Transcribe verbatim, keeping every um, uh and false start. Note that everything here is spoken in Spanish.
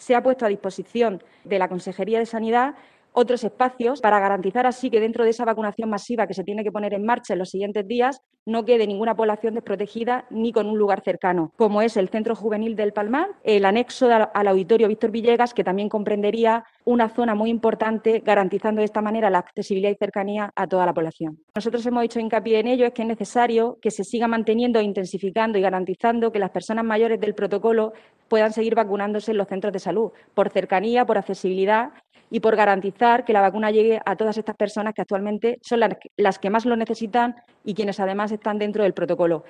se ha puesto a disposición de la Consejería de Sanidad otros espacios para garantizar así que dentro de esa vacunación masiva que se tiene que poner en marcha en los siguientes días no quede ninguna población desprotegida ni con un lugar cercano, como es el Centro Juvenil del Palmar, el anexo al Auditorio Víctor Villegas, que también comprendería una zona muy importante, garantizando de esta manera la accesibilidad y cercanía a toda la población. Nosotros hemos hecho hincapié en ello, es que es necesario que se siga manteniendo, intensificando y garantizando que las personas mayores del protocolo puedan seguir vacunándose en los centros de salud, por cercanía, por accesibilidad y por garantizar que la vacuna llegue a todas estas personas que actualmente son las que más lo necesitan y quienes además están dentro del protocolo.